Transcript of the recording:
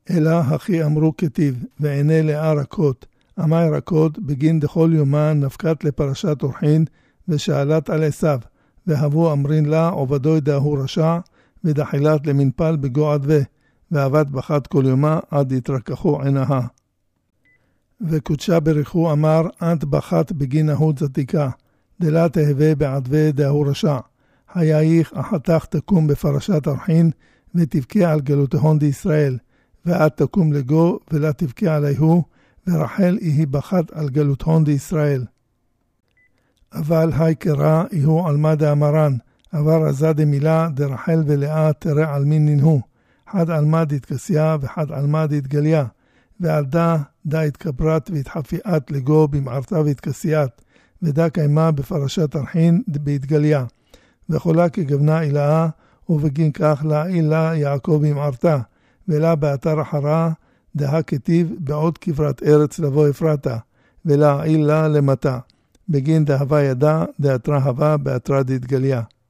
אלא הכי אמרו כתיב, ועיני לאה רכות, עמי רכות, בגין דכל יומן נפקת לפרשת אורחין, ושאלת על עשיו, והבו אמרין לה, עובדוי דהו רשע, ודחילת למנפל בגועד ועבד בחת כל יומה, עד יתרכחו עיניה. וקודשה בריחו אמר, אנט בחת בגין ההוא צדיקה, דלה תהווה בעדווה דהו רשע, הייך אחתך תקום בפרשת אורחין, ותבכה על גלותהון דישראל, ואת תקום לגו, ולה תבכה עליהו, ורחל יהי בחת על גלותהון דישראל. אבל היי קרא יהו על מה דאמרן, אבל רזה דמילה דרחל ולאה תראה על מין ננהו, חד על מה דתכסיה וחד על מה דתגליה, ועל דה התקברת והתחפיאת לגו במערתה והתכסיית, ודה קיימה בפרשת אורחין בהתגליה, וחולה כגבנה אילאה, ובגין כך להעיל לה יעקב במערתה, ולה באתר אחרה, דה כתיב בעוד כברת ארץ לבוא אפרתה, ולהעיל לה למטה, בגין דהבה ידע, דאתרה הווה באתרה דתגליה.